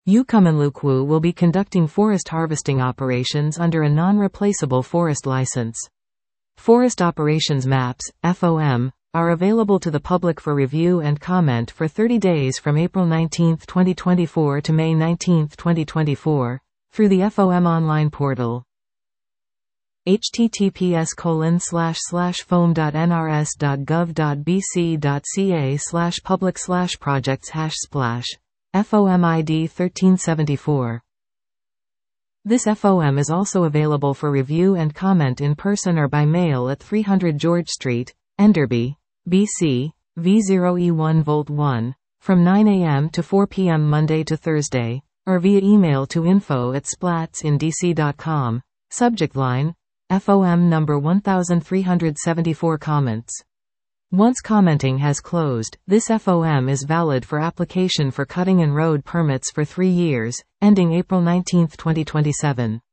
Ucumberland will be conducting forest harvesting operations under a non-replaceable forest license. Forest Operations Maps, FOM, are available to the public for review and comment for 30 days from April 19, 2024 to May 19, 2024, through the FOM online portal. https://fom.nrs.gov.bc.ca/public/projects /FOM ID 1374. This FOM is also available for review and comment in person or by mail at 300 George Street, Enderby, BC, V0E1 Volt 1, from 9 a.m. to 4 p.m. Monday to Thursday, or via email to info@splattsindc.com. Subject line: FOM number 1374. Comments. Once commenting has closed, this FOM is valid for application for cutting and road permits for 3 years, ending April 19, 2027.